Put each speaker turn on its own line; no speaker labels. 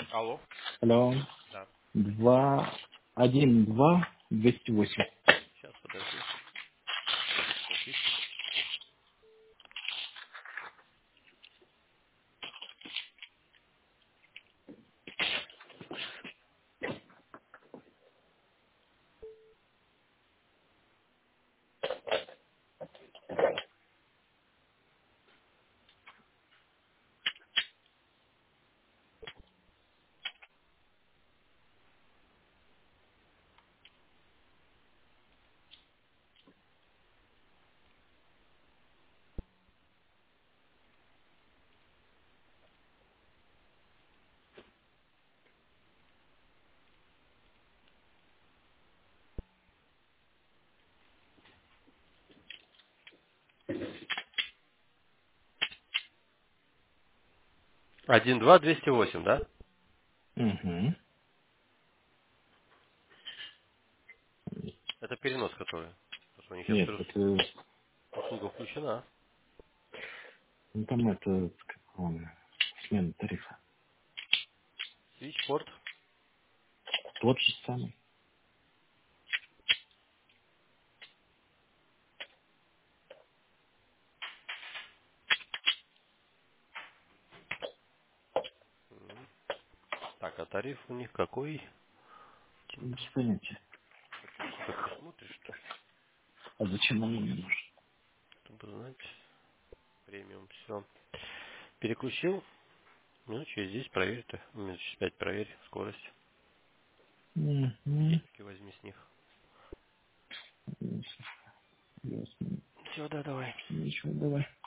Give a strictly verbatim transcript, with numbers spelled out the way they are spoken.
Алло.
Алло.
Да.
Два, один, два, двести восемь.
Сейчас, подожди. Что пишет? Один, два, двести восемь, да?
Угу.
Это перенос который. Потому что у них сейчас
Нет,
плюс
это,
услуга включена.
ну, там это, как он, смена тарифа.
Свичпорт.
Тот же самый.
Так, а тариф у них какой?
Без понятия.
Ты что-то присмотришь, что?
А зачем он мне нужен?
Чтобы знать. Премиум. Все. Переключил. Ну, через десять проверь ты. Минут через пять проверь скорость.
Угу.
Сетки возьми с них.
Ясно.
Все, да, давай.
Ничего, давай.